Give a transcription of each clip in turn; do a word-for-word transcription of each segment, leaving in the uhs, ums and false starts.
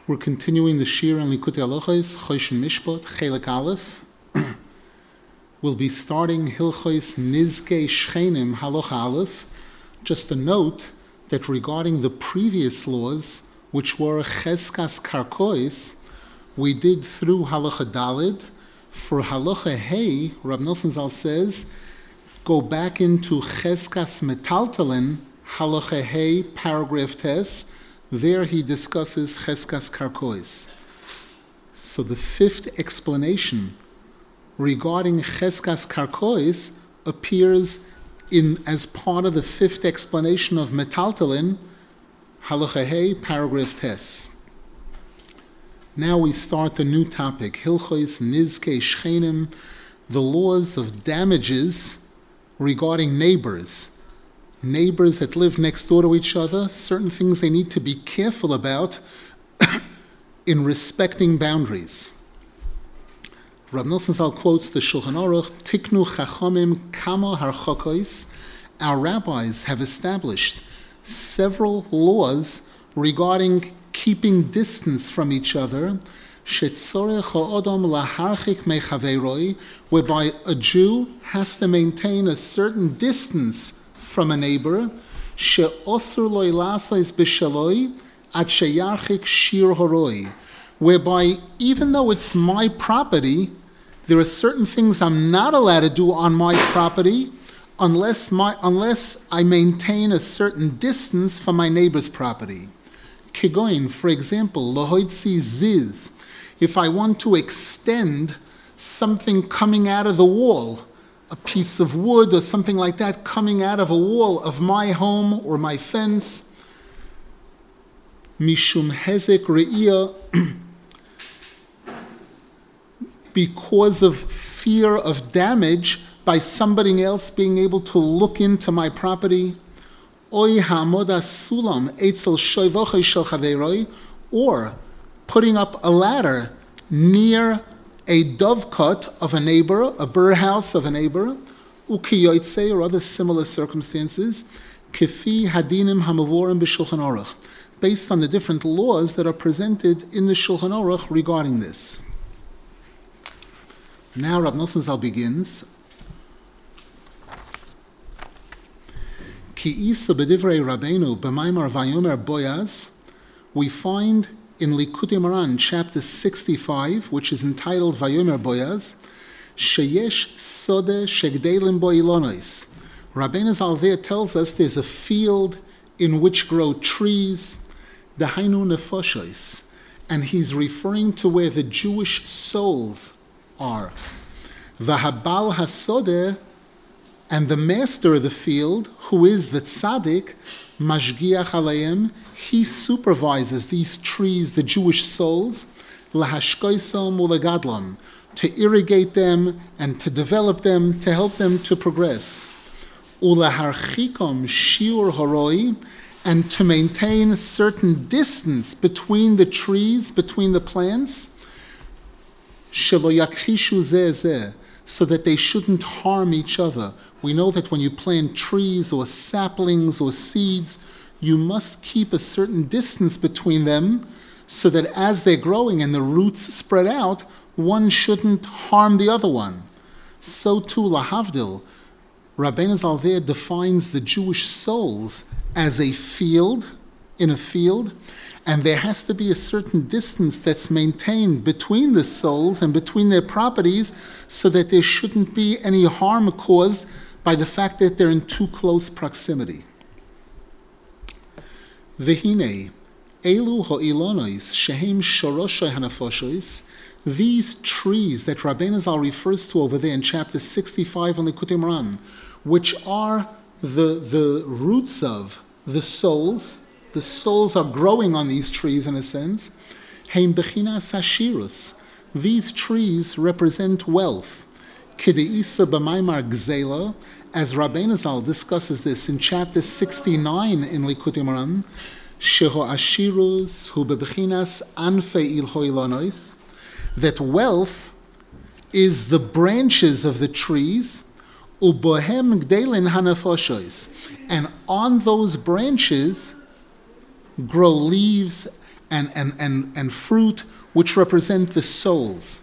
We're continuing the Shir and Likutei Halachos, Choshen Mishpat, Chelik Aleph. We'll be starting Hilchos Nizkei Shchenim, Halacha Aleph. Just a note that regarding the previous laws, which were Cheskas Karkois, we did through Halacha Dalid. For Halacha Hey, Rab Nosson Zal says, go back into Cheskas Metaltalin, Halacha Hey, paragraph Tes. There he discusses Cheskas Karkois. So the fifth explanation regarding Cheskas Karkois appears in as part of the fifth explanation of Metaltalin, Halacha Hey, paragraph Tes. Now we start a new topic, Hilchos Nizkei Shchenim, the laws of damages regarding neighbors. Neighbors that live next door to each other, certain things they need to be careful about in respecting boundaries. Rab Nosson Zal quotes the Shulchan Aruch, Tiknu Chachamim Kama Harchokos. Our rabbis have established several laws regarding keeping distance from each other, shetzorech ha'odam laharchik mechaveroi, whereby a Jew has to maintain a certain distance from a neighbor, she'osur lo ilasos b'shaloi ad sheyarchik shir horoi, whereby even though it's my property, there are certain things I'm not allowed to do on my property unless my unless I maintain a certain distance from my neighbor's property. Kigoin, for example, lohoitzi ziz, if I want to extend something coming out of the wall, a piece of wood or something like that coming out of a wall of my home or my fence, mishum hezek re'iyah, because of fear of damage by somebody else being able to look into my property, oy ha'amoda sulam etzel shoyvochei shel chaveroi, or putting up a ladder near a dovecut of a neighbor, a birdhouse of a neighbor, ukiyotzei, or other similar circumstances, kefi hadinim hamavurim b'shulchan aruch, based on the different laws that are presented in the Shulchan Aruch regarding this. Now Rab Nosson Zal begins. Ki isa b'divrei Rabbeinu b'maimar vayomer Boaz, we find in Likutei Moharan, chapter sixty-five, which is entitled Vayomer Boaz, sheyesh sode shegdelim bo ilonos. Rabbeinu Zal there tells us there's a field in which grow trees, dahainu nefoshes, and he's referring to where the Jewish souls are. Vahabal hasode, and the master of the field, who is the tzaddik, mashgiach aleim, he supervises these trees, the Jewish souls, lahashkoisam ulegadlam, to irrigate them and to develop them, to help them to progress. Ulaharchikom shiur horoi, and to maintain a certain distance between the trees, between the plants, shelo yakhishu zeh zeh, so that they shouldn't harm each other. We know that when you plant trees or saplings or seeds, you must keep a certain distance between them so that as they're growing and the roots spread out, one shouldn't harm the other one. So too, lahavdil, Rabbeinu Zal there defines the Jewish souls as a field, in a field, and there has to be a certain distance that's maintained between the souls and between their properties so that there shouldn't be any harm caused by the fact that they're in too close proximity. Vehine, elu ho'ilonos shehem shoroshay hanafoshes, these trees that Rabbeinu Zal refers to over there in chapter sixty-five on Likutei Moharan, which are the, the roots of the souls, the souls are growing on these trees in a sense, heim bechinas hashirus, these trees represent wealth. Kideisa b'maimar gzela, as Rabbeinu Zal discusses this in chapter sixty-nine in Likutei Moharan, sheho ashirus hu bebechinas anfei ilho ilonos, that wealth is the branches of the trees, ubohem gdelin hanafoshois, and on those branches grow leaves and, and, and, and fruit, which represent the souls.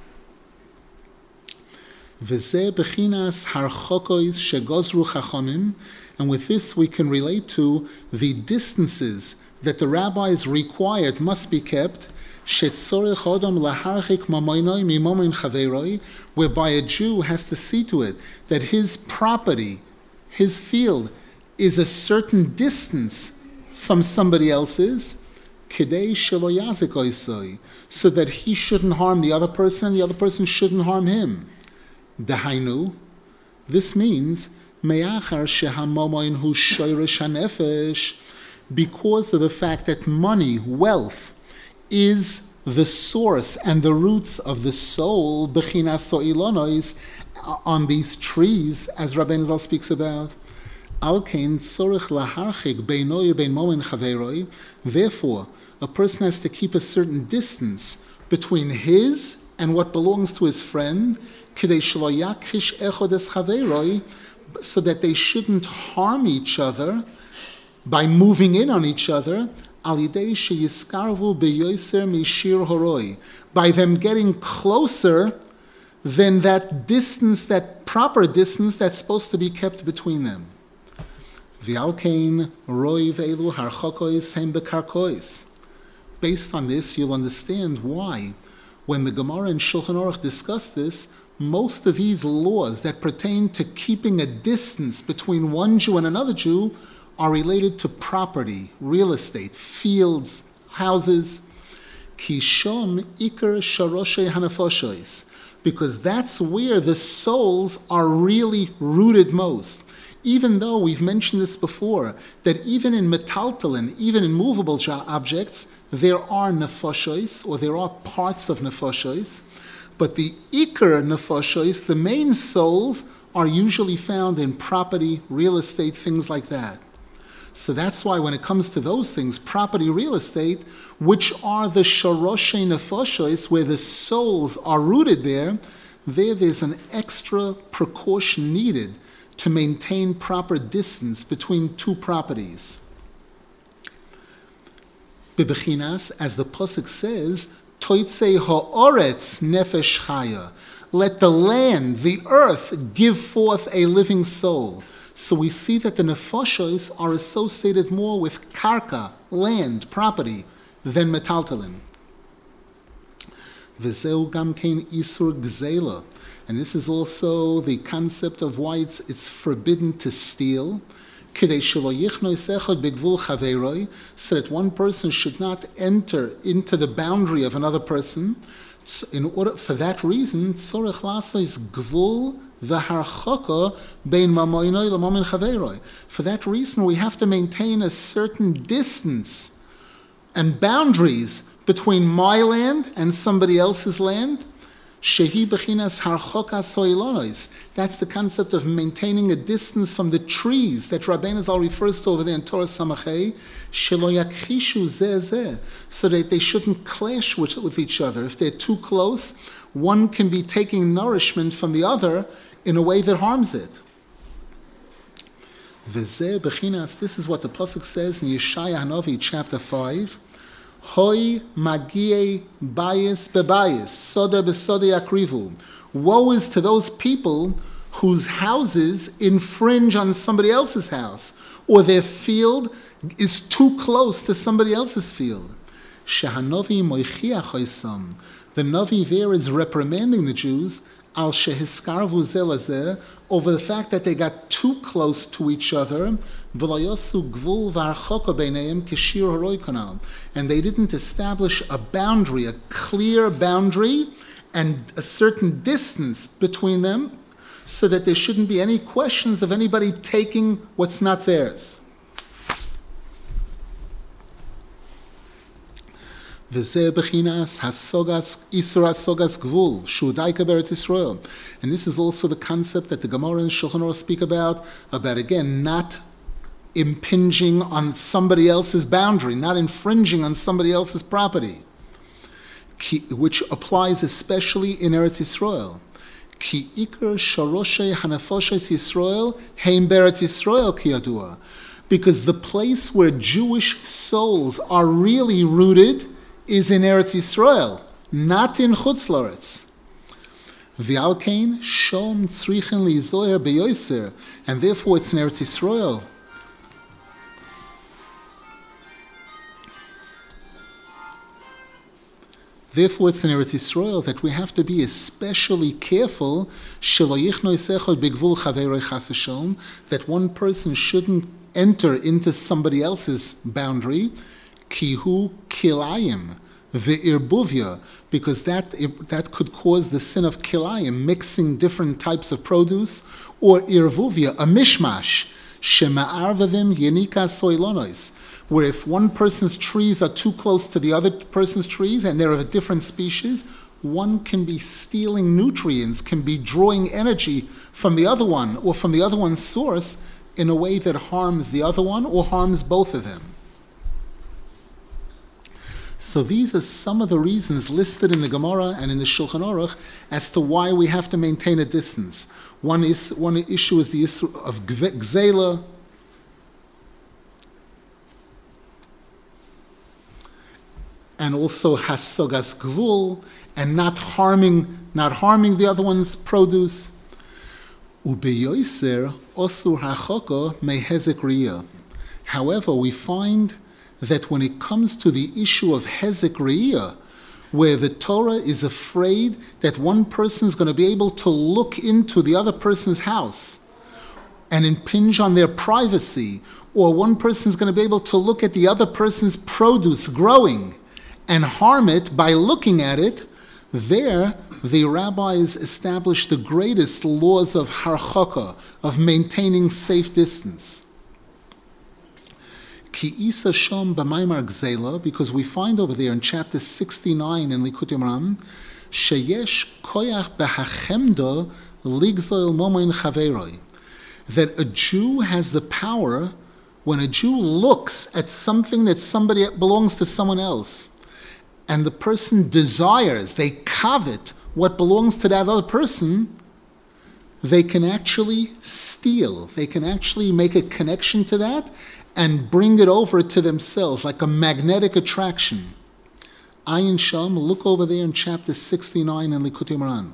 V'zeh bechinas harchokois shegozru chachamim, and with this we can relate to the distances that the rabbis required must be kept, shetzorech odom laharchik mamoinoi mimomin chaveroi, whereby a Jew has to see to it that his property, his field, is a certain distance from somebody else's, kidei shelo yazik oisoi, so that he shouldn't harm the other person and the other person shouldn't harm him. Dahainu, this means me'achar shehamomoin hu shoyresh hanefesh, because of the fact that money, wealth, is the source and the roots of the soul, bechinas so'ilonois, on these trees, as Rabbeinu Zal speaks about. Alkein tzorich laharchik beinoi bein momin chaveroi. Therefore, a person has to keep a certain distance between his and what belongs to his friend, kidei shelo yakhish echod es chaveroi, so that they shouldn't harm each other by moving in on each other, al yidei sheyiskarvu beyoser mishir horoi, by them getting closer than that distance, that proper distance that's supposed to be kept between them. V'alkein roi ve'elu harchokois hem bekarkois. Based on this, you'll understand why, when the Gemara and Shulchan Aruch discuss this, most of these laws that pertain to keeping a distance between one Jew and another Jew are related to property, real estate, fields, houses. Kishom ikar sharoshe hanafoshois, because that's where the souls are really rooted most. Even though we've mentioned this before, that even in metaltalin, even in movable objects, there are nefoshois, or there are parts of nefoshois, but the ikar nefoshois, the main souls, are usually found in property, real estate, things like that. So that's why when it comes to those things, property, real estate, which are the sharoshe nefoshois, where the souls are rooted there, there there's an extra precaution needed to maintain proper distance between two properties. Bebechinas, as the pasuk says, toitze ha'oretz nefesh chaya, let the land, the earth, give forth a living soul. So we see that the nefashos are associated more with karka, land, property, than metaltalin. V'zeu gam kein isur gzela. And this is also the concept of why it's, it's forbidden to steal. So that one person should not enter into the boundary of another person. In order, for that reason, for that reason, we have to maintain a certain distance and boundaries between my land and somebody else's land. Shehi bechinas harchokas soilonos. That's the concept of maintaining a distance from the trees that Rabbeinu Zal refers to over there in Torah Samachei. Shelo yakhishu zeh zeh, so that they shouldn't clash with, with each other. If they're too close, one can be taking nourishment from the other in a way that harms it. V'zeh bechinas. This is what the pasuk says in Yeshaya Hanavi chapter five. Hoi magie bayis bebayis, soda besoda yakrivu. Woe is to those people whose houses infringe on somebody else's house, or their field is too close to somebody else's field. Shehanovi moichiach hoisam. The Navi there is reprimanding the Jews al shehiskarvu zelazeh, over the fact that they got too close to each other, v'layosu gvul v'archoko beineim kishir haroi kanal, and they didn't establish a boundary, a clear boundary, and a certain distance between them, so that there shouldn't be any questions of anybody taking what's not theirs. V'zeh bechinas hasogas isur hasogas gvul shudaika beretz Yisrael, and this is also the concept that the Gemara and Shulchan Aruch speak about about again not impinging on somebody else's boundary, not infringing on somebody else's property, which applies especially in Eretz Yisrael. Ki ikar sharoshe hanafoshes Yisrael heim beretz Yisrael ki yadua, because the place where Jewish souls are really rooted is in Eretz Yisrael, not in Chutz La'aretz. V'alkein shom tzrichen lizoyer beyoser, and therefore it's in Eretz Yisrael. Therefore, it's in Eretz Yisrael that we have to be especially careful that one person shouldn't enter into somebody else's boundary, kihu kilayim ve'irbuvya, because that that could cause the sin of kilayim, mixing different types of produce, or irvuvya, a mishmash, shema'arvavim yenika soilonois, where if one person's trees are too close to the other person's trees and they're of a different species, one can be stealing nutrients, can be drawing energy from the other one or from the other one's source in a way that harms the other one or harms both of them. So these are some of the reasons listed in the Gemara and in the Shulchan Aruch as to why we have to maintain a distance. One is one issue is the issue of gzela, and also hasogas gvul, and not harming, not harming the other one's produce. Ubeyoser osur hachoko mehezek riyah. However, we find that when it comes to the issue of hezek riyah, where the Torah is afraid that one person is going to be able to look into the other person's house and impinge on their privacy, or one person is going to be able to look at the other person's produce growing and harm it by looking at it, there the rabbis established the greatest laws of harchaka, of maintaining safe distance. Ki isa shom b'maimar gzela, because we find over there in chapter sixty-nine in Likutei Moharan, sheyesh koyach behachemda ligzol momoin chaveroi, that a Jew has the power, when a Jew looks at something that somebody belongs to someone else, and the person desires, they covet what belongs to that other person, they can actually steal. They can actually make a connection to that and bring it over to themselves, like a magnetic attraction. Ayin Sham, look over there in chapter sixty-nine in Likutei Moharan.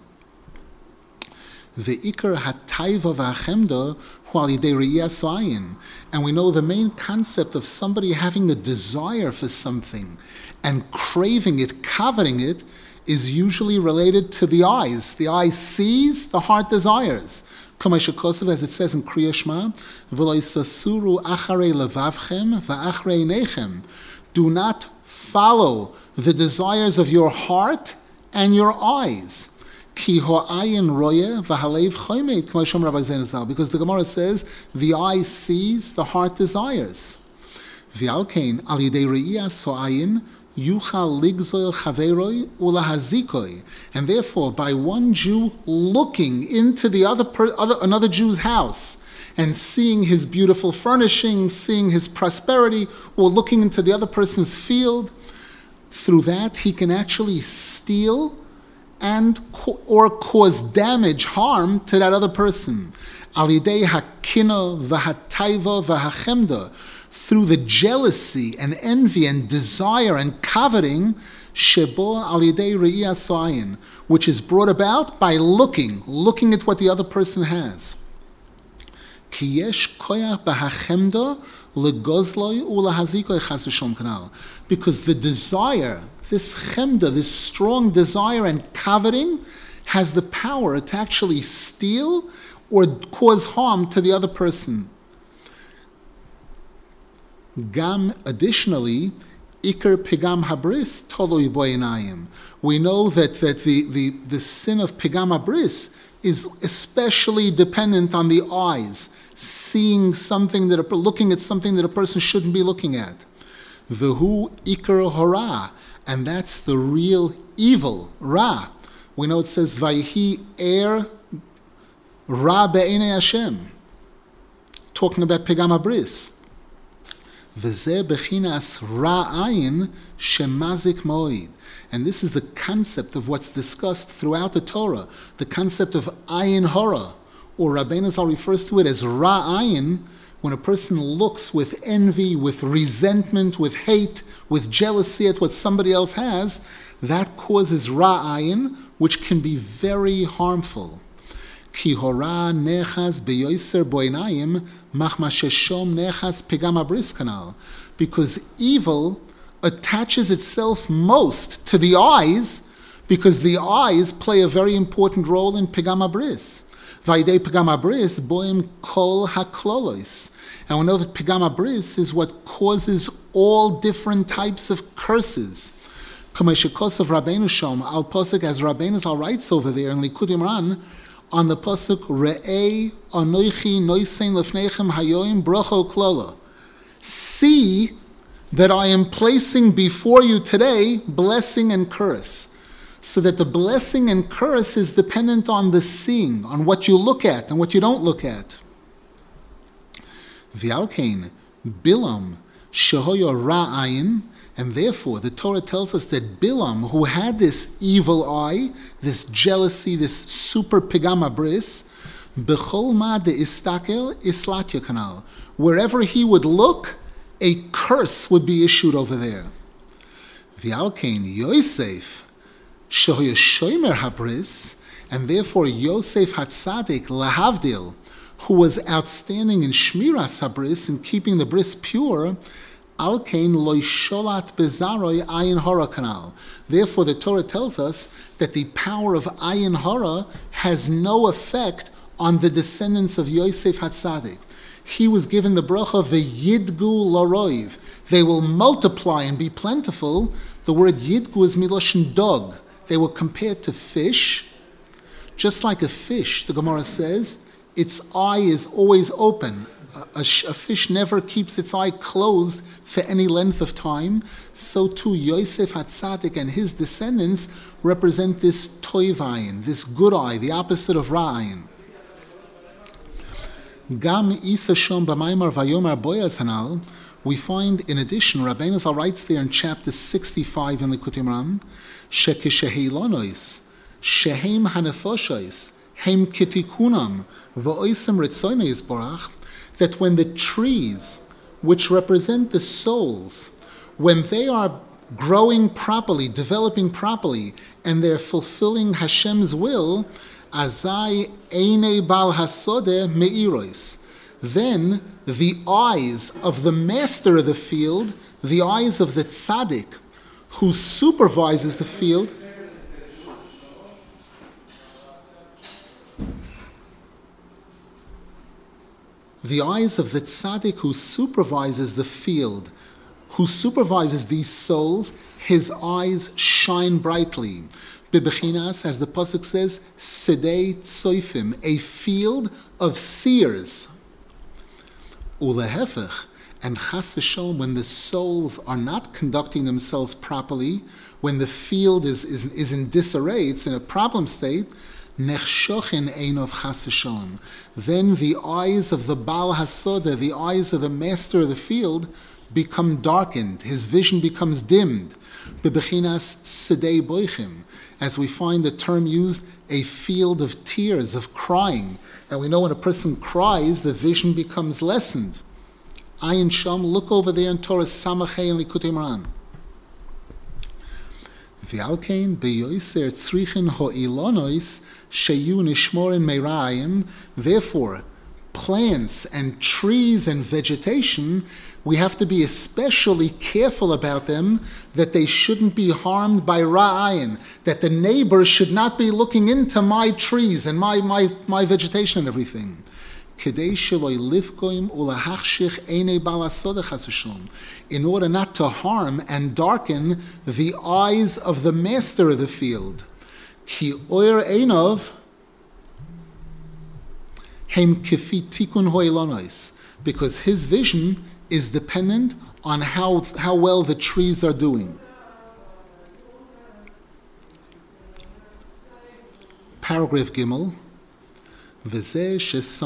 Ve'ikar hatayva v'achemda hu al yidei re'iyas ayin. And we know the main concept of somebody having a desire for something and craving it, coveting it, is usually related to the eyes. The eye sees, the heart desires. As it says in Kriya Shema, v'loisasuru acharei levavchem v'acharei einechem. Do not follow the desires of your heart and your eyes. Ki ho'ayin roye v'halev chomet, k'mo shom Rabbi Zayin Zal, because the Gemara says the eye sees, the heart desires. V'alkein al yidei re'iyas ho'ayin yuchal ligzoil chaveroi ulahazikoi, and therefore by one Jew looking into the other, per, other another Jew's house and seeing his beautiful furnishings, seeing his prosperity, or looking into the other person's field, through that he can actually steal and or cause damage, harm to that other person. Alidei hakina v'hataiva v'hachemda, through the jealousy and envy and desire and coveting, shebo alidei re'iyas ayin, which is brought about by looking, looking at what the other person has. Ki yesh koyach b'hachemda legozloi ulahazikoi chas v'shom kanal, because the desire, this chemda, this strong desire and coveting, has the power to actually steal or cause harm to the other person. Gam, additionally, Iker Pigam Habris Toloi Boinayim. We know that, that the, the, the sin of Pigam Habris is especially dependent on the eyes, seeing something that, a, looking at something that a person shouldn't be looking at. Vehu Iker Hora, and that's the real evil, Ra. We know it says, Vayhi Er Ra Be'enei Hashem, talking about Pigam Habris. V'zeh bechinas ra'ayin shemazik moed. And this is the concept of what's discussed throughout the Torah, the concept of ayin hora, or Rabbeinu Zal refers to it as ra'ayin, when a person looks with envy, with resentment, with hate, with jealousy at what somebody else has, that causes ra'ayin, which can be very harmful. Ki hora nechas beyoser boinayim machma sheshom nechas pigam abris kanal. Because evil attaches itself most to the eyes, because the eyes play a very important role in pigam abris. Vaidei pigam abris boim kol haklolos. And we know that pigam abris is what causes all different types of curses. Kameshikos of Rabbeinu Shom al posuk, as Rabbeinu Zal writes over there in Likud Imran, on the pasuk Re'ei anoichi noisein lefneichem hayoim brocho klola. See that I am placing before you today blessing and curse. So that the blessing and curse is dependent on the seeing, on what you look at and what you don't look at. V'alkein Bilam shehoyo ra'ayin, and therefore the Torah tells us that Bilam, who had this evil eye, this jealousy, this super pigam abris, b'chol ma de istakel islatya kanal, wherever he would look, a curse would be issued over there. V'alkein Yosef shehoyo shomer habris, and therefore Yosef Hatzadik lahavdil, who was outstanding in shmiras habris, in keeping the bris pure, alkein loy sholat bezaroi ayin hora kanal. Therefore, the Torah tells us that the power of ayin hora has no effect on the descendants of Yosef Hatzadik. He was given the bracha v'yidgu loroiv. They will multiply and be plentiful. The word yidgu is miloshin dog. They were compared to fish. Just like a fish, the Gemara says, its eye is always open. A, a, a fish never keeps its eye closed for any length of time. So too, Yosef Hatzadik and his descendants represent this toivayin, this good eye, the opposite of ra'ayin. Gam isa shom b'maimar vayomar boyaz hanal. We find, in addition, Rabbeinu Zal writes there in chapter sixty-five in Likutei Moharan, shekesheheilonois, shehem hanefoshois, hem kitikunam, v'oisem ritzoyne yisborach, that when the trees, which represent the souls, when they are growing properly, developing properly, and they're fulfilling Hashem's will, azai eine bal hasode meirois, then the eyes of the master of the field, the eyes of the tzaddik, who supervises the field, the eyes of the tzaddik who supervises the field, who supervises these souls, his eyes shine brightly. Bebechinas, as the pasuk says, sedei tzoifim, a field of seers. Ulehefech, and chas v'sholom, when the souls are not conducting themselves properly, when the field is, is, is in disarray, it's in a problem state, nechshochin einov chas v'sholom, then the eyes of the Baal Hasoda, the eyes of the master of the field, become darkened, his vision becomes dimmed. Bebechinas sedei boichim, as we find the term used, a field of tears, of crying. And we know when a person cries, the vision becomes lessened. Ayin Sham, look over there in Torah Samachay and Likutei Moharan. V'alkein beyoser tzrichin ho'ilonois sheyu nishmorin meirayim. Therefore, plants and trees and vegetation, we have to be especially careful about them, that they shouldn't be harmed by ra'ayin, that the neighbors should not be looking into my trees and my, my, my vegetation and everything. In order not to harm and darken the eyes of the master of the field. Ki oyer einov hem kefi tikun ho'ilonos, because his vision is dependent on how, how well the trees are doing. Paragraph Gimel. Based on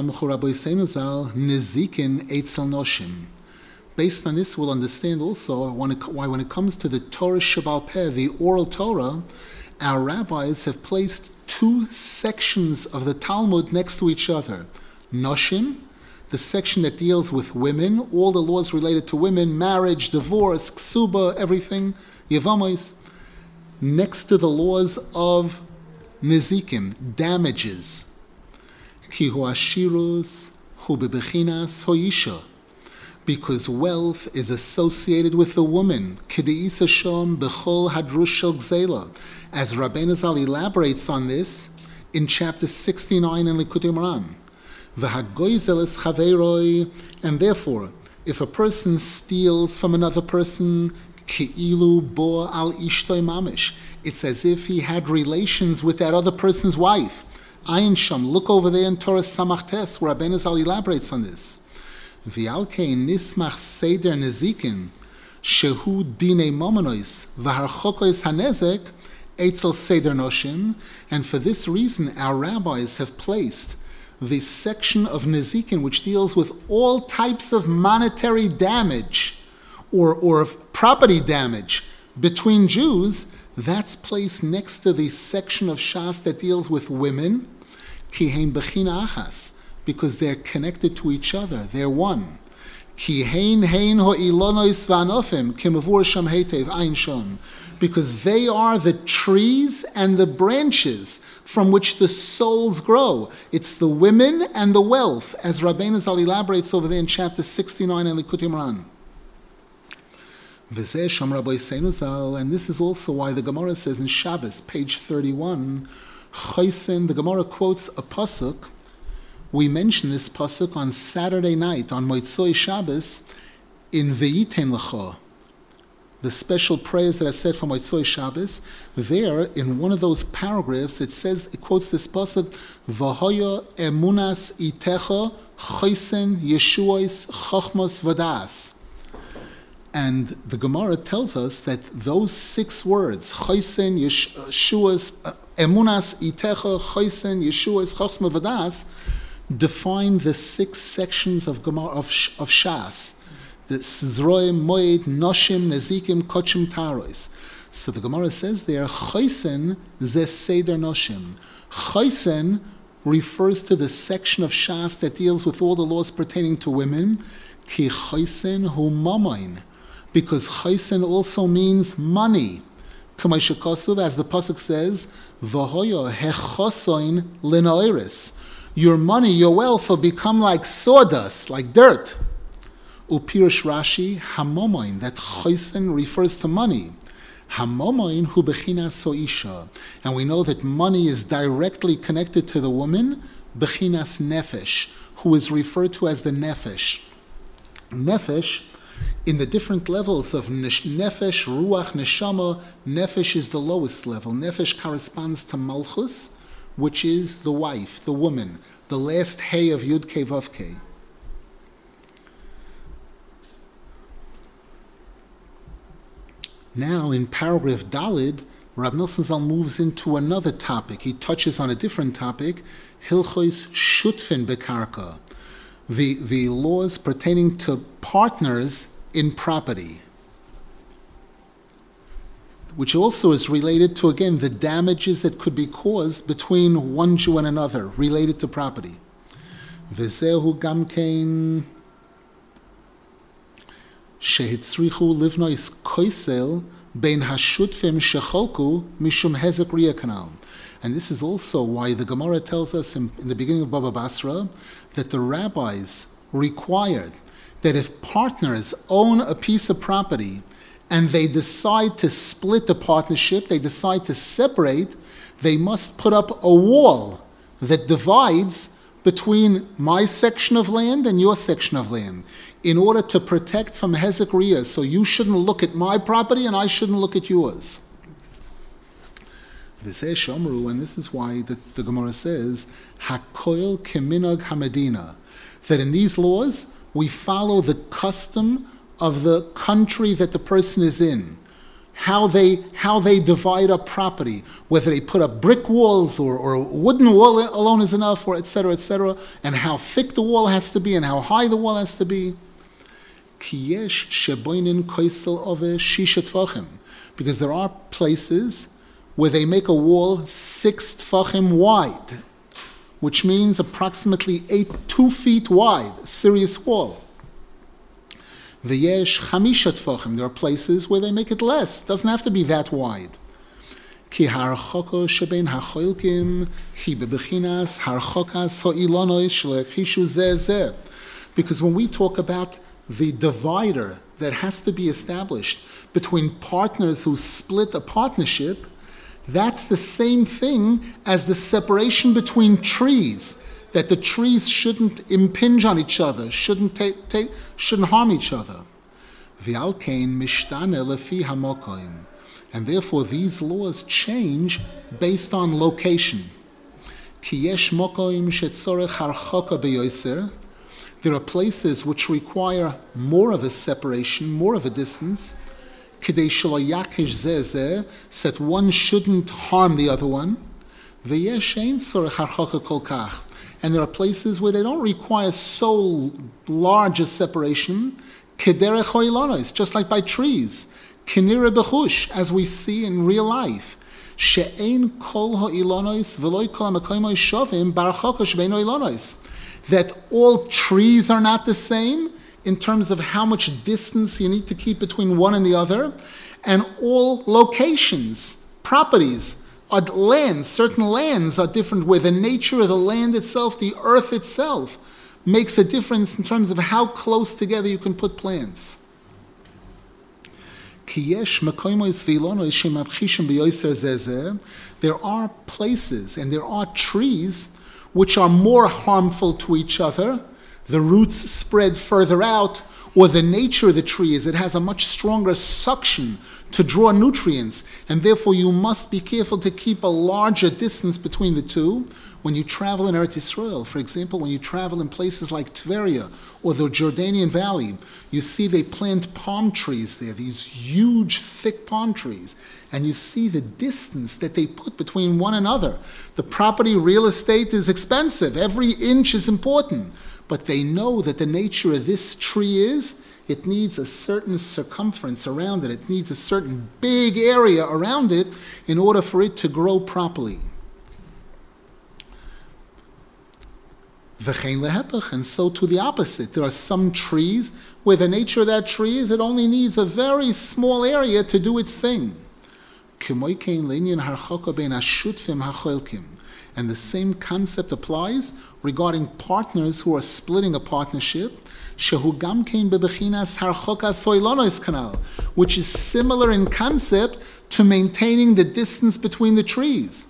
this, we'll understand also why when it comes to the Torah Shebal Peh, the oral Torah, our rabbis have placed two sections of the Talmud next to each other. Noshim, the section that deals with women, all the laws related to women, marriage, divorce, ksuba, everything, yevamos, next to the laws of nezikim, damages. Ki hu ashirus hu bebechinas hoisha, because wealth is associated with the woman. K'de'isa shom b'chol hadrush shel gzela, as Rabbeinu Zal elaborates on this in chapter sixty-nine in Likutei Moharan. V'hagoyzel es chaveroi, and therefore, if a person steals from another person, ki'ilu bo al ishtoi mamish, it's as if he had relations with that other person's wife. Ayin Sham, look over there in Torah Samach Tes, where Rabbeinu Zal elaborates on this. V'alkein nismach seder nezikin, shehu dine momonois, v'harchokois hanezek, eitzel seder noshim, and for this reason our rabbis have placed the section of nezikin which deals with all types of monetary damage or, or of property damage between Jews, that's placed next to the section of Shas that deals with women, ki hein bechina achas, because they're connected to each other, they're one. Ki hein hein ho'ilonois v'anofim, kemavur sham heitev ein shon, because they are the trees and the branches from which the souls grow. It's the women and the wealth, as Rabbeinu Zal elaborates over there in chapter sixty-nine in Likutei Moharan. V'zeh sham Rabbi Seinu Zal, and this is also why the Gemara says in Shabbos, page thirty-one, Chaysen, the Gemara quotes a pasuk. We mentioned this pasuk on Saturday night, on Moitzoi Shabbos, in Ve'yiten Lecha, the special prayers that I said for Moitzoi Shabbos. There, in one of those paragraphs, it says, it quotes this pasuk, V'hoya emunas itecha choisen yeshuos chochmos vadas. And the Gemara tells us that those six words, choisen yeshuos, emunas itecha choisen yeshuos chochmos vadas, define the six sections of Gemara of, of Shas. The Zroim, Moed, Noshim, Nezikim, Kochim, Tarois. So the Gemara says there, Choisen ze Seder Noshim. Choisen refers to the section of Shas that deals with all the laws pertaining to women. Ki Choisen hu Mamoin. Because Choisen also means money. Kamei Shekasuv, as the pasuk says, V'hoyo hechosoin linoiris. Your money, your wealth will become like sawdust, like dirt. Upirush Rashi, hamomoin, that choisen refers to money. Hamomoin hu bechinas soisha. And we know that money is directly connected to the woman, bechinas nefesh, who is referred to as the nefesh. Nefesh, in the different levels of nefesh, ruach, neshama, nefesh is the lowest level. Nefesh corresponds to malchus, which is the wife, the woman, the last hay of Yud Kei Vav Kei. Now, in paragraph Dalid, Rab Nosson Zal moves into another topic. He touches on a different topic, Hilchos Shutfin Bekarka, the, the laws pertaining to partners in property, which also is related to, again, the damages that could be caused between one Jew and another, related to property. V'zehu gamkein shehitzrichu livnois koisel bein hashutfim shecholku mishum hezek riyah kanal. And this is also why the Gemara tells us in, in the beginning of Baba Basra that the rabbis required that if partners own a piece of property and they decide to split the partnership, they decide to separate, they must put up a wall that divides between my section of land and your section of land in order to protect from hezek riyah. So you shouldn't look at my property and I shouldn't look at yours. V'zeh shomru, and this is why the, the Gemara says, Hakoil keminag hamedina, that in these laws we follow the custom of the country that the person is in, how they how they divide up property, whether they put up brick walls or, or a wooden wall alone is enough, or et cetera, et cetera, and how thick the wall has to be and how high the wall has to be. Kiyesh sheboinin koisel ove shisha tfachim, because there are places where they make a wall six tfachim wide. which means approximately eight, two feet wide, a serious wall. V'yesh chamisha tfachim. There are places where they make it less. It doesn't have to be that wide. Ki harchoko shebein hacholkim hi bebechinas harchokas ho'ilonois shlechishu zeh zeh. Because when we talk about the divider that has to be established between partners who split a partnership, that's the same thing as the separation between trees, that the trees shouldn't impinge on each other, shouldn't take, take, shouldn't harm each other. V'alkein mishtane lefi hamokoim. And therefore these laws change based on location. Ki yesh mokoim shetzorech harchoka beyoser. There are places which require more of a separation, more of a distance, kidei shelo yakish zeh zeh, so that one shouldn't harm the other one. V'yesh ein tzorech harchoka kol kach. And there are places where they don't require so large a separation, kederech ho'ilonos, just like by trees, kinire bechush, as we see in real life. She'ein kol ho'ilonos v'loi kol ha'makoimos shovim barchoka shebein ho'ilonos. That all trees are not the same in terms of how much distance you need to keep between one and the other, and all locations, properties, or lands, certain lands are different, where the nature of the land itself, the earth itself, makes a difference in terms of how close together you can put plants. There are places and there are trees which are more harmful to each other. The roots spread further out, or the nature of the tree is it has a much stronger suction to draw nutrients, and therefore you must be careful to keep a larger distance between the two. When you travel in Eretz Yisrael, for example, when you travel in places like Tveria or the Jordanian Valley, you see they plant palm trees there, these huge, thick palm trees, and you see the distance that they put between one another. The property, real estate is expensive. Every inch is important. But they know that the nature of this tree is, it needs a certain circumference around it. It needs a certain big area around it in order for it to grow properly. And so to the opposite. There are some trees where the nature of that tree is it only needs a very small area to do its thing. And the same concept applies regarding partners who are splitting a partnership, which is similar in concept to maintaining the distance between the trees.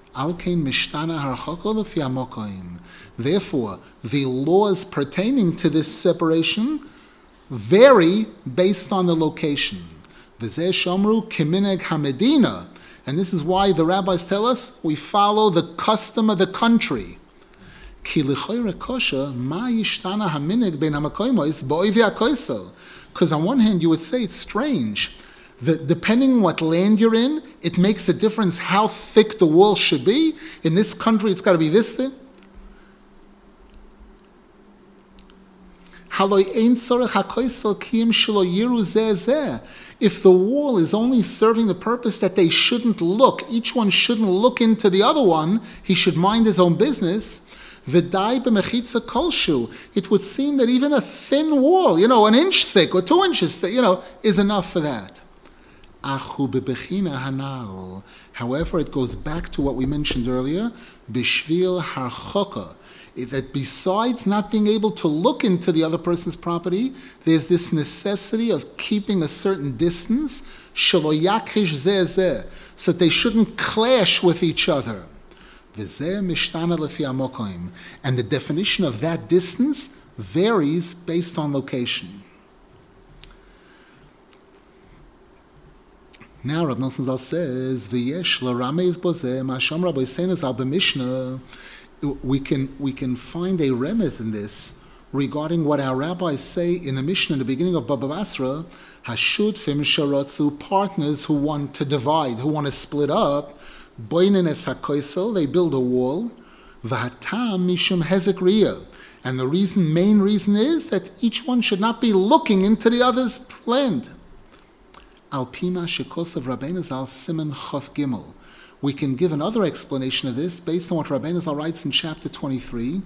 Therefore, the laws pertaining to this separation vary based on the location. And this is why the rabbis tell us we follow the custom of the country. Because on one hand you would say it's strange that depending what land you're in, it makes a difference how thick the wall should be. In this country it's got to be this thick. If the wall is only serving the purpose that they shouldn't look, each one shouldn't look into the other one, he should mind his own business, it would seem that even a thin wall, you know, an inch thick or two inches thick, you know, is enough for that. However, it goes back to what we mentioned earlier, bishvil harchoka, that besides not being able to look into the other person's property, there's this necessity of keeping a certain distance, shelo yakish zeh zeh, so that they shouldn't clash with each other. V'zeh mishtana lefi hamokoim, and the definition of that distance varies based on location. Now Rav Nosson Zal says, "V'yesh l'ramez bozeh ma'asham Rabbi Seinu Zal b'Mishnah." We can we can find a remez in this regarding what our rabbis say in the Mishnah in the beginning of Baba Basra, Hashut fim sharatzu, partners who want to divide, who want to split up, boinen es hakoisel, they build a wall, v'hatam mishum hezek riyah, and the reason, main reason is that each one should not be looking into the other's land. Al pima shekosav Rabbeinu Zal Siman Chof Gimel. We can give another explanation of this based on what Rabbeinu Zal writes in chapter twenty-three.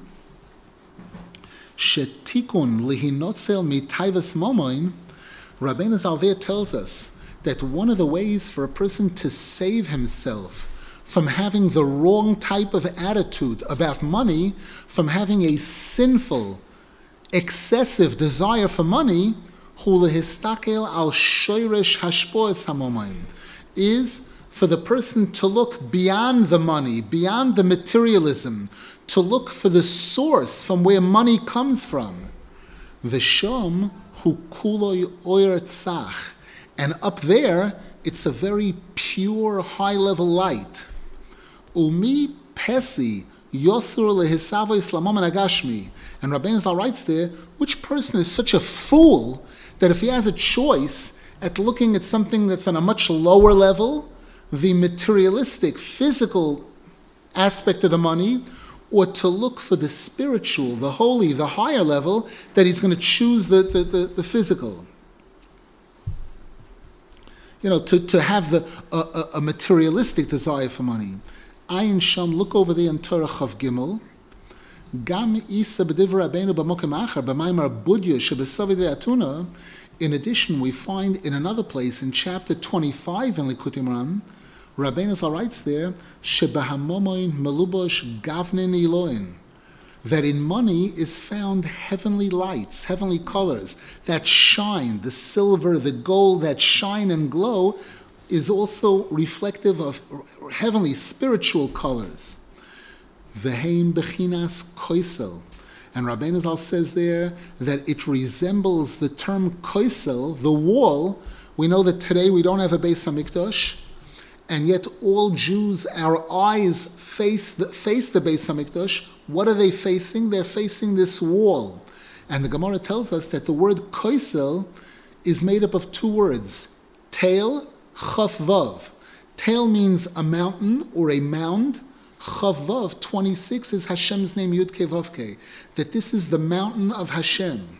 Shetikun lihinotzel mitayvas momoin. Rabbeinu Zal there tells us that one of the ways for a person to save himself from having the wrong type of attitude about money, from having a sinful, excessive desire for money, hu lehistakel al shoyresh hashpoes hamomaim, is for the person to look beyond the money, beyond the materialism, to look for the source from where money comes from. V'shom hu kuloi oyer tzach. And up there, it's a very pure, high-level light. Umi pesi yosur lehisavos lamom agashmi. And Rabbeinu Zal writes there, which person is such a fool that if he has a choice at looking at something that's on a much lower level, the materialistic, physical aspect of the money, or to look for the spiritual, the holy, the higher level, that he's going to choose the, the, the, the physical. You know, to, to have the a, a materialistic desire for money. Ayin Sham, look over there in Torah Chav Gimel. Gam Isa b'divrei Rabbeinu b'mokem achar b'maimar budya shebesavid ve'atuna. In addition, we find in another place in chapter twenty-five in Likutei Moharan, Rabbeinu Zal writes there, shebahamomoin melubosh gavnin iloin, that in money is found heavenly lights, heavenly colors that shine. The silver, the gold that shine and glow is also reflective of heavenly spiritual colors. Veheim bechinas koisel. And Rabbeinu Zal says there that it resembles the term koisel, the wall. We know that today we don't have a Beis HaMikdash, and yet all Jews, our eyes face the, face the Beis HaMikdash. What are they facing? They're facing this wall. And the Gemara tells us that the word koisel is made up of two words, tail, chaf vav. Tail means a mountain or a mound. Chaf vav, twenty-six, is Hashem's name, Yud Kei Vav Kei, that this is the mountain of Hashem.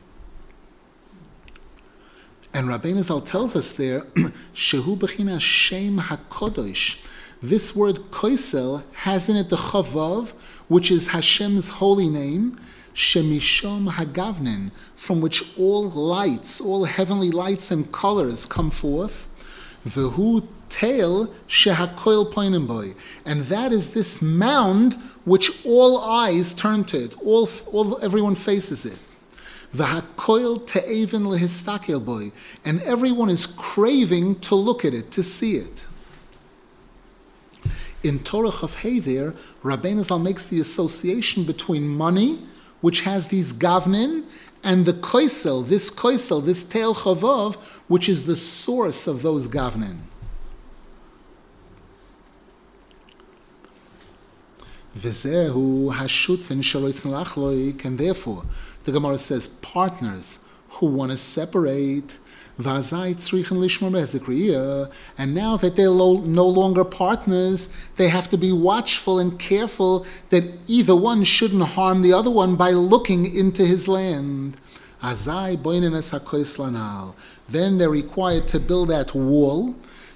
And Rabbeinu Zal tells us there, Shehu b'china Shem HaKodosh. This word koisel has in it the chavav, which is Hashem's holy name, Shemishom Hagavnin, from which all lights, all heavenly lights and colors come forth. Vehu Teil Shehakoil Poinim Boy. And that is this mound which all eyes turn to it, all, all everyone faces it. V'hakoil te'evin lehistakel boy, and everyone is craving to look at it, to see it. In Torah Chav Hei there, Rabbeinu Zal makes the association between money, which has these gavnin, and the koisel, this koisel, this teil chavav, which is the source of those gavnin. V'zehu hashutfin shalois lachloik, and therefore, the Gemara says, partners who want to separate, and now that they're no longer partners, they have to be watchful and careful that either one shouldn't harm the other one by looking into his land. Then they're required to build that wall,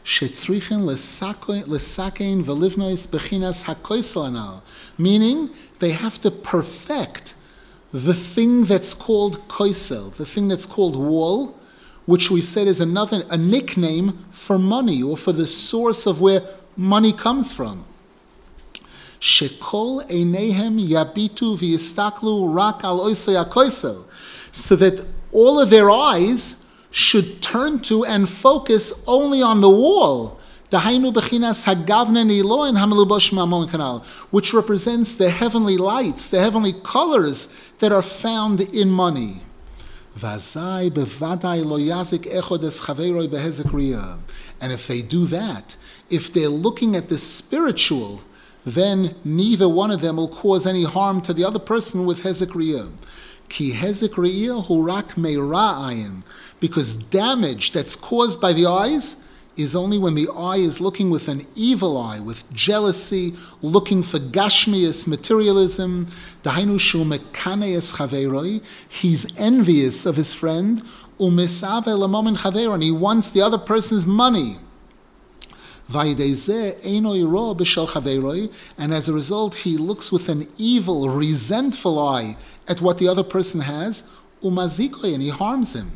meaning they have to perfect the thing that's called koisel, the thing that's called wall, which we said is another a nickname for money or for the source of where money comes from. Shekol einehem yabitu v'yistaklu rak al oisei koisel, so that all of their eyes should turn to and focus only on the wall. Dahainu bechinas hagavnen iloin hamelubosh ma'amon kanal, which represents the heavenly lights, the heavenly colors that are found in money. Vazai bevadai lo yazik echod es chaveiroi behezek riyah. And if they do that, if they're looking at the spiritual, then neither one of them will cause any harm to the other person with hezek riyah. Ki hezek riyah hu rak meira ayin, because damage that's caused by the eyes is only when the eye is looking with an evil eye, with jealousy, looking for gashmius, materialism. Dahainu shu mekaneis chaveroi, he's envious of his friend, umisave lamom chaveroi, and he wants the other person's money. And as a result, he looks with an evil, resentful eye at what the other person has, and he harms him.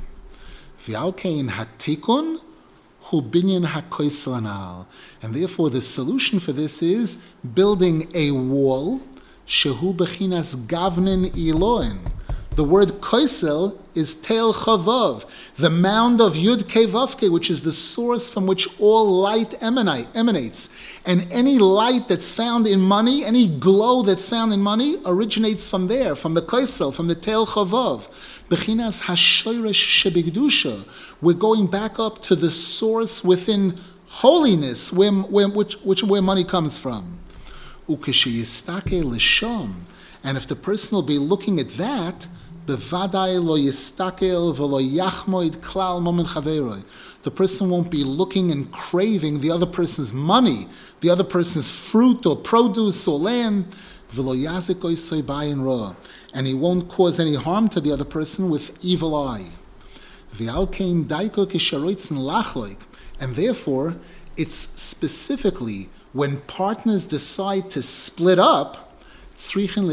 And therefore the solution for this is building a wall, shehu bechinas gavnen iloin. The word koisel is Tel Chavav, the mound of Yud Kei Vav Kei, which is the source from which all light emanates. And any light that's found in money, any glow that's found in money, originates from there, from the koisel, from the Tel Chavav. Bechinas hashoresh shebigdusha. We're going back up to the source within holiness, where, where, which, which, where money comes from. Ukeshiyistake lisham. And if the person will be looking at that, bevadai lo yistakel v'lo yachmoid klal momen chaveroi. The person won't be looking and craving the other person's money, the other person's fruit or produce or land, v'lo yazik oisoi bayin ra. And he won't cause any harm to the other person with evil eye. V'alkein daiko kisharoitzin lachloik. And therefore, it's specifically when partners decide to split up, that's when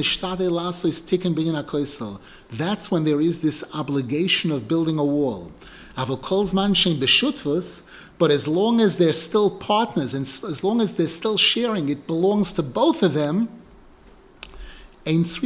there is this obligation of building a wall. But as long as they're still partners, and as long as they're still sharing, it belongs to both of them. There's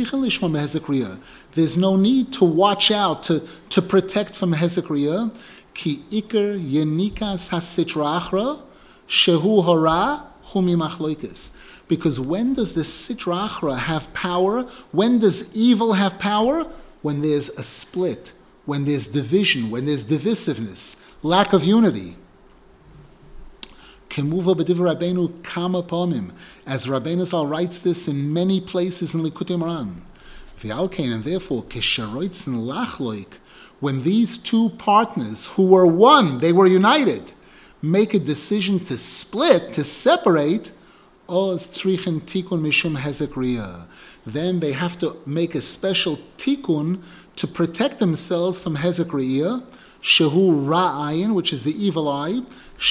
no need to watch out, to, to protect from hezekriya. Ki iker yenikas hasitra achra, shehu hora humi machloikis. Because when does the sitra achra have power? When does evil have power? When there's a split, when there's division, when there's divisiveness, lack of unity. Kemuva b'divrei Rabbeinu kama pomim, as Rabbeinu Zal writes this in many places in Likutei Moharan. V'alkein, and therefore, kesharoitzin lachloik, when these two partners who were one, they were united, make a decision to split, to separate, then they have to make a special tikkun to protect themselves from hezekriya, shehu ra'ayin, which is the evil eye,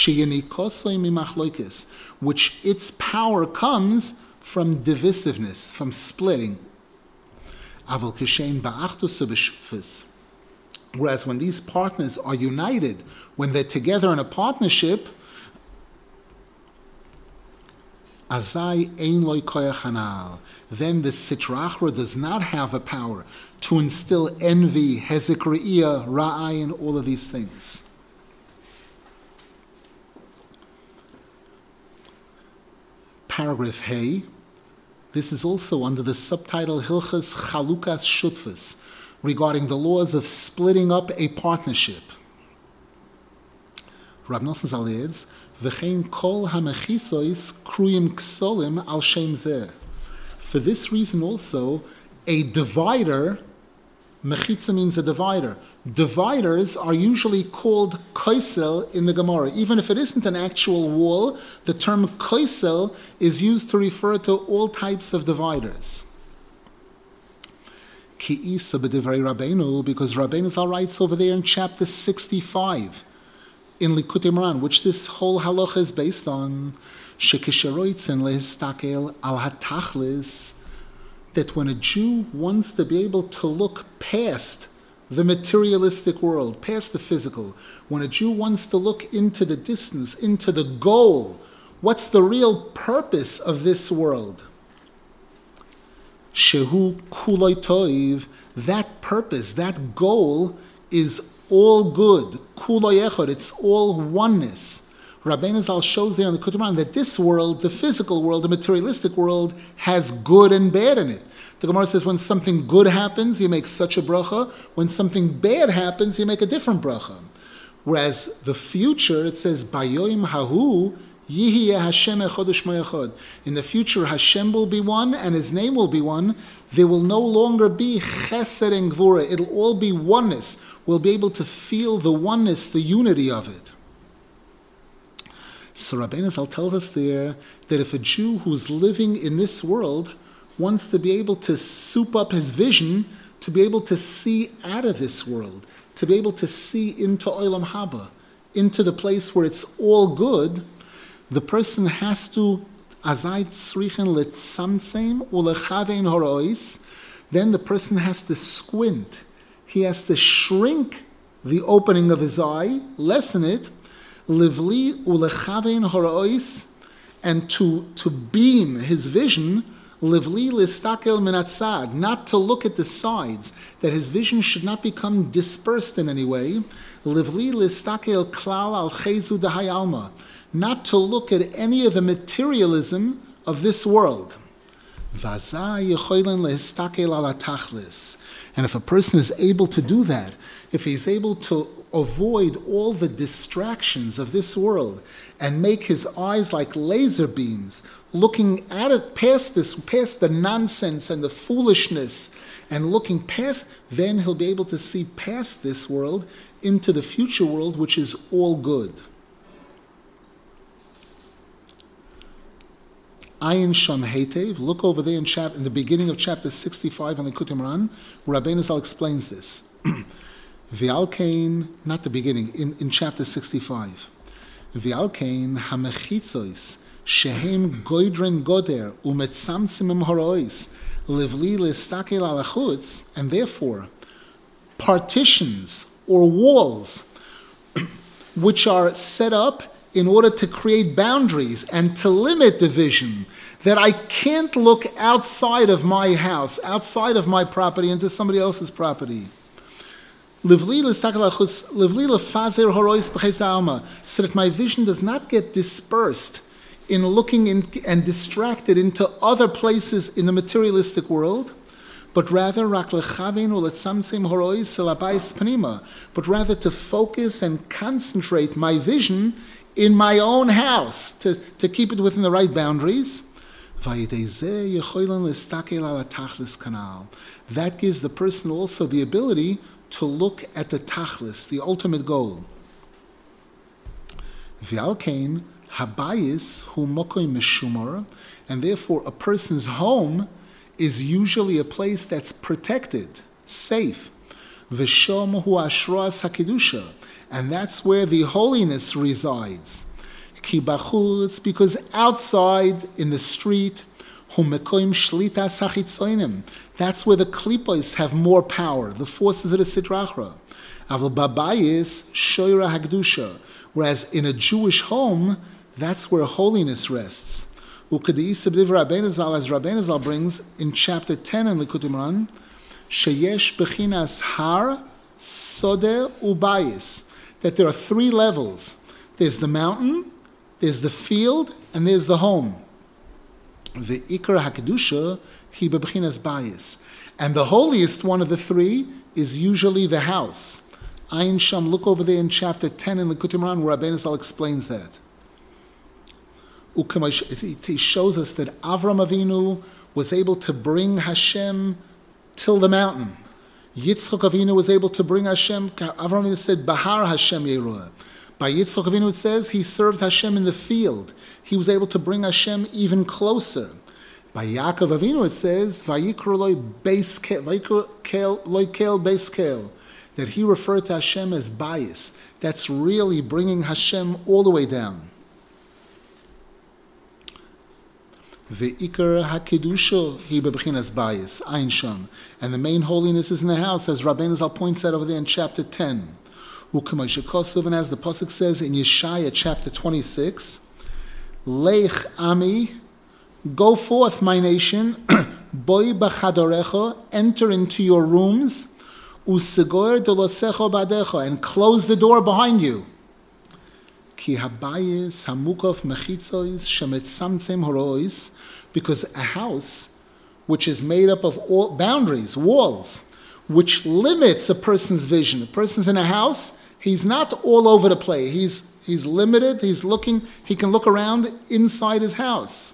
which its power comes from divisiveness, from splitting. Whereas when these partners are united, when they're together in a partnership, Azai ein loy koyach hanal. Then the sitra achra does not have a power to instill envy, hezekriya, ra'ayin, all of these things. Paragraph Hey. This is also under the subtitle Hilchas Chalukas Shutfus, regarding the laws of splitting up a partnership. Rab Nosson Zal adds, V'chein kol hamechisois kruyim ksolim al shem zeh. For this reason also, a divider, mechitza means a divider. Dividers are usually called koisel in the Gemara. Even if it isn't an actual wall, the term koisel is used to refer to all types of dividers. Ki isa b'divrei Rabbeinu, because Rabbeinu Zal writes over there in chapter sixty-five, in Likutei Moharan, which this whole halacha is based on, shekisharoitzen lehistakel al hatachlis, that when a Jew wants to be able to look past the materialistic world, past the physical, when a Jew wants to look into the distance, into the goal, what's the real purpose of this world? Shehu kuloi toiv, that purpose, that goal is all good. Kuloi echad, it's all oneness. Rabbeinu Zal shows there in the Likutei Moharan that this world, the physical world, the materialistic world, has good and bad in it. The Gemara says when something good happens, you make such a bracha. When something bad happens, you make a different bracha. Whereas the future, it says, Bayoim hahu yihiyeh Hashem echad u'shmo echad. In the future, Hashem will be one and His name will be one. There will no longer be chesed and gvura. It'll all be oneness. We'll be able to feel the oneness, the unity of it. So Rabbeinu Zal tells us there that if a Jew who's living in this world wants to be able to soup up his vision, to be able to see out of this world, to be able to see into Olam Haba, into the place where it's all good, the person has to, azay tzrichen letzamtzem ulechavein horois, then the person has to squint. He has to shrink the opening of his eye, lessen it, livli ulechavein horois, and to, to beam his vision, livli listakel minatzad, not to look at the sides, that his vision should not become dispersed in any way, livli listakel klal al chezu dahai alma, not to look at any of the materialism of this world. Vazai yecholen lehistakel ala tachlis. And if a person is able to do that, if he's able to avoid all the distractions of this world and make his eyes like laser beams, looking at it past this, past the nonsense and the foolishness, and looking past, then he'll be able to see past this world into the future world, which is all good. Ayin Sham Heitev, look over there in, chap- in the beginning of chapter sixty-five on Likutei Moharan, where Rabbeinu Zal explains this. V'alkein, not the beginning, in, in chapter sixty-five. V'alkein hamechitzois shehem goydren goder umetzamtzimim horois livli listakel alachutz, and therefore partitions or walls which are set up in order to create boundaries and to limit the vision, that I can't look outside of my house, outside of my property, into somebody else's property. So that my vision does not get dispersed in looking in, and distracted into other places in the materialistic world, but rather but rather to focus and concentrate my vision in my own house, to, to keep it within the right boundaries. That gives the person also the ability to look at the tachlis, the ultimate goal. V'alkein habayis hu mokoy meshumar, and therefore a person's home is usually a place that's protected, safe. V'shom hu ashras hakidusha, and that's where the holiness resides. Ki bachutz, because outside in the street, hu mekoyim shlitas hachitzonim, that's where the klipos have more power, the forces of the Sitra Achra. Aval babayis shoira hagdusha, whereas in a Jewish home, that's where holiness rests. Ukadiyis b'divrei Rabbeinu Zal, as Rabbeinu Zal brings in chapter ten in Likutei Moharan, sheyesh bechinas har, sodeh ubayis, that there are three levels. There's the mountain, there's the field, and there's the home. The ikar hakadusha hi bebchinas bayis, and the holiest one of the three is usually the house. Ayin Sham, look over there in chapter ten in the Likutei Moharan, where Rabbeinu Zal explains that. He shows us that Avram Avinu was able to bring Hashem till the mountain. Yitzchak Avinu was able to bring Hashem. Avram Avinu said, Bahar Hashem Yeruah. By Yitzchak Avinu it says he served Hashem in the field. He was able to bring Hashem even closer. By Yaakov Avinu it says, Vayikro loy beis kel, loy kel beis kel, that he referred to Hashem as bias. That's really bringing Hashem all the way down. Ve'ikar hakedusha hi bebchinas bayis, Ayin Sham, and the main holiness is in the house, as Rabbeinu Zal points out over there in chapter ten. U'k'moshe kosov, and as the pasuk says in Yeshaya chapter twenty-six, Leich ami, go forth, my nation, boi b'chadorecha, enter into your rooms, u'segor delosecho badecha, and close the door behind you. Ki habayis hamukov mechitzois shemetzamtzem horois, because a house which is made up of all boundaries, walls, which limits a person's vision. A person's in a house, he's not all over the place. He's he's limited. He's looking. He can look around inside his house.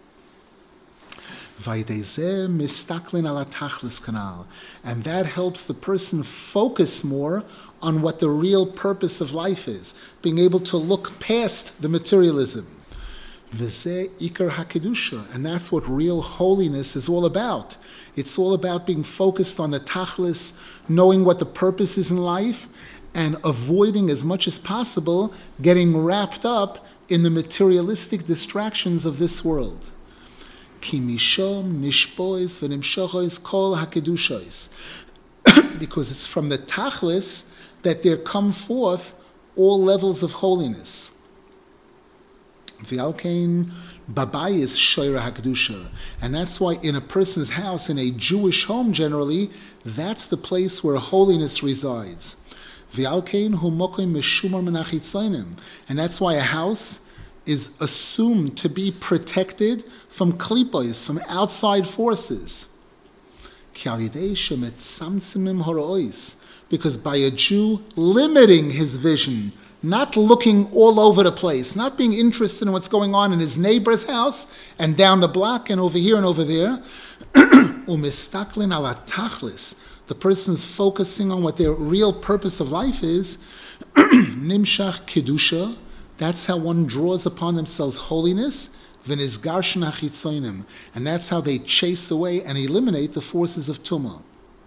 And that helps the person focus more on what the real purpose of life is, being able to look past the materialism. And that's what real holiness is all about. It's all about being focused on the tachlis, knowing what the purpose is in life, and avoiding as much as possible getting wrapped up in the materialistic distractions of this world. Ki mishom nishbois v'nimshochos kol hakedushois. Because it's from the tachlis that there come forth all levels of holiness. V'alkein babayis shoyra hakdusha, and that's why in a person's house, in a Jewish home generally, that's the place where holiness resides. V'alkein hu mokim meshumar menachitzonim, and that's why a house is assumed to be protected from klipos, from outside forces. Because by a Jew limiting his vision, not looking all over the place, not being interested in what's going on in his neighbor's house and down the block and over here and over there, umistaklin ala tachlis, the person's focusing on what their real purpose of life is, nimshach kedusha, that's how one draws upon themselves holiness, v'nizgarshin hachitzonim, and that's how they chase away and eliminate the forces of tumah.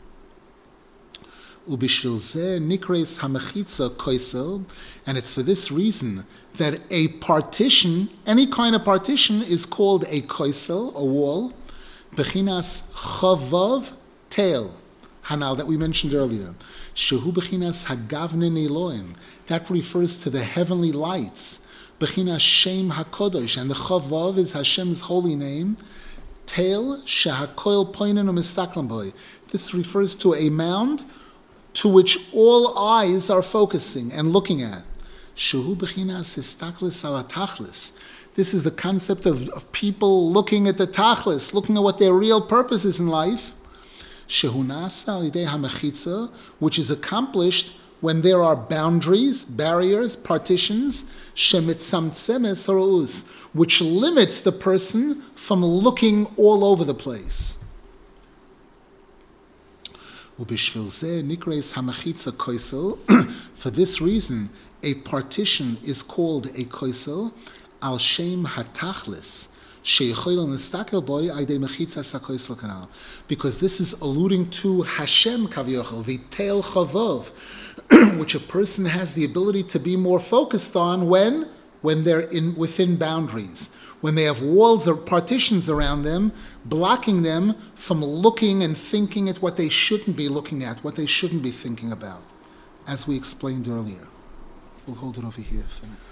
Ubishvil zeh nikreis hamechitza koisel, and it's for this reason that a partition, any kind of partition, is called a koisel, a wall, bechinas chavav tel, hanal, that we mentioned earlier. Shehu bechinas hagavnin eloim, that refers to the heavenly lights. Bechinas shem hakodosh, and the chavav is Hashem's holy name. Tel shehakoil poinen umistaklam boy. This refers to a mound to which all eyes are focusing and looking at. Shehu bechinas histaklis ala tachlis. This is the concept of, of people looking at the tachlis, looking at what their real purpose is in life. Shehu nasa al yidei hamechitza, which is accomplished when there are boundaries, barriers, partitions, shemitzamtzemes horouz, which limits the person from looking all over the place. For this reason, a partition is called a koisel al shem hatachlis, because this is alluding to Hashem kavyochel, the tel chavov, which a person has the ability to be more focused on when, when they're in within boundaries, when they have walls or partitions around them, blocking them from looking and thinking at what they shouldn't be looking at, what they shouldn't be thinking about, as we explained earlier. We'll hold it over here for now.